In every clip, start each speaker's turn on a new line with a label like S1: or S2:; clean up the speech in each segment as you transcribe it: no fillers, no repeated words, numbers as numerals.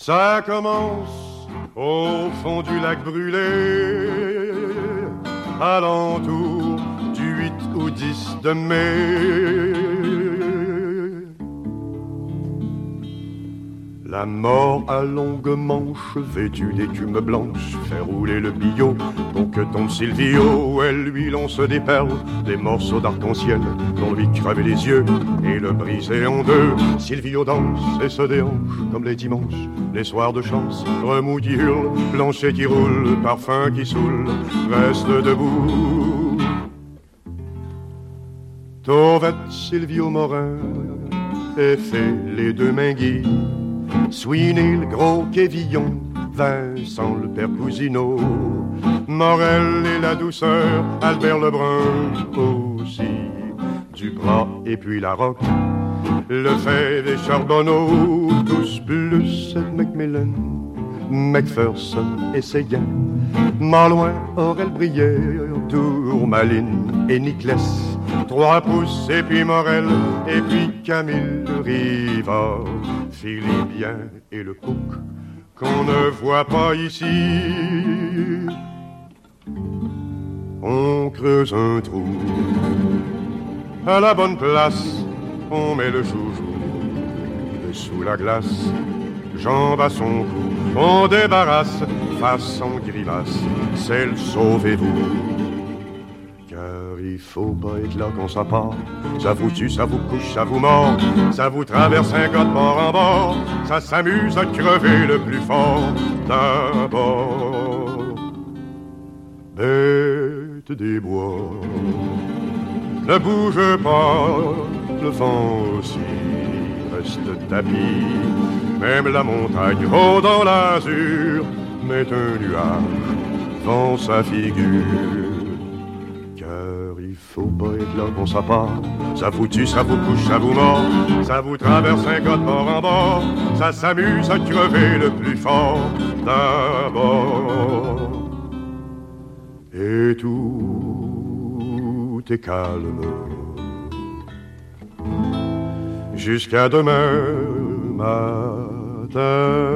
S1: Ça commence au fond du lac brûlé, alentour du 8 ou 10 de mai. La mort à longue manche, vêtue d'écume blanche, fait rouler le billot pour que tombe Silvio. Elle lui lance des perles, des morceaux d'arc-en-ciel, dont lui crever les yeux et le briser en deux. Silvio danse et se déhanche comme les dimanches, les soirs de chance, remous qui hurle, plancher qui roule, parfum qui saoule, reste debout. Tauvette Silvio Morin et fait les deux mains guides, Sweeney le gros Kévillon, Vincent le père Cousineau, Morel et la douceur, Albert Lebrun aussi, Duprat et puis la Roque, Lefebvre et Charbonneau, tous plus Macmillan, Macpherson et Séguin, Malouin, Aurel Brière, Tourmaline et Niclès, Trois pouces et puis Morel et puis Camille Rivard, Philibien et le Coq qu'on ne voit pas ici. On creuse un trou à la bonne place, on met le joujou sous la glace, jambe à son cou, on débarrasse, façon grimace, c'est le sauvez-vous. Car il faut pas être là quand ça part, ça vous tue, ça vous couche, ça vous mord, ça vous traverse un gars de bord en bord, ça s'amuse à crever le plus fort d'abord. Bête des bois, ne bouge pas, le vent aussi reste tapis, même la montagne haut dans l'azur met un nuage dans sa figure. Il faut pas être là quand ça part, ça vous tue, ça vous couche, ça vous mord, ça vous traverse un gars de bord en bord, ça s'amuse à crever le plus fort d'abord. Et tout est calme jusqu'à demain matin.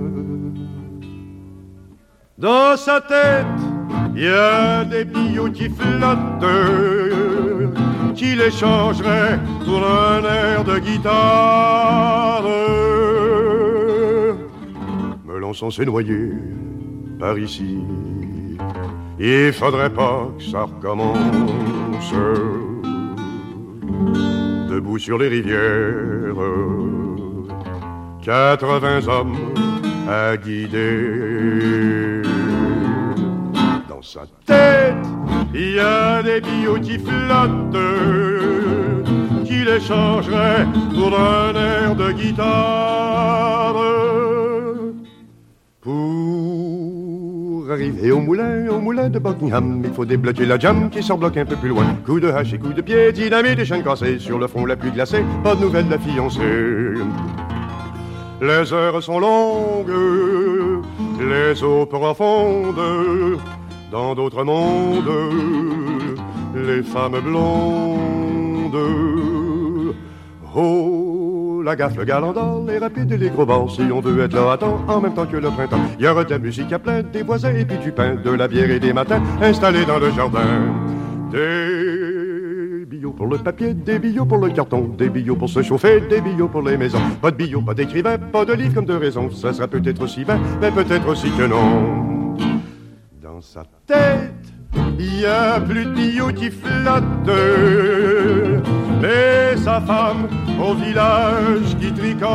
S1: Dans sa tête, il y a des billots qui flottent, qui les changeraient pour un air de guitare. Melançon s'est noyé par ici, il faudrait pas que ça recommence. Debout sur les rivières, 80 hommes à guider. Dans sa tête, il y a des billots qui flottent, qui les changeraient pour un air de guitare. Pour arriver au moulin de Buckingham, il faut débloquer la jam qui s'en bloque un peu plus loin. Coup de hache et coup de pied, dynamite et chaîne cassée, sur le front la pluie glacée, pas de nouvelles de la fiancée. Les heures sont longues, les eaux profondes, dans d'autres mondes, les femmes blondes. Oh, la gaffe, le galant d'or, les rapides et les gros bords. Si on veut être là à temps, en même temps que le printemps, il y aura de la musique à plein, des voisins et puis du pain, de la bière et des matins installés dans le jardin. Des billots pour le papier, des billots pour le carton, des billots pour se chauffer, des billots pour les maisons. Pas de billots, pas d'écrivain, pas de livre comme de raison. Ça sera peut-être aussi vain, mais peut-être aussi que non. Dans sa tête, il y a plus de billots qui flottent, mais sa femme au village qui tricote.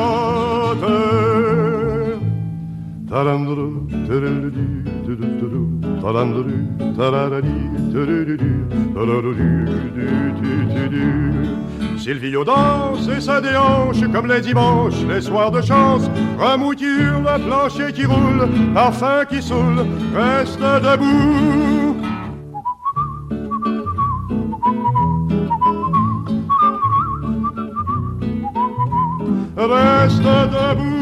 S1: Silvio danse et ça déhanche comme les dimanches, les soirs de chance, remous qui hurle, plancher qui roule, parfum qui saoule, reste debout. Reste debout.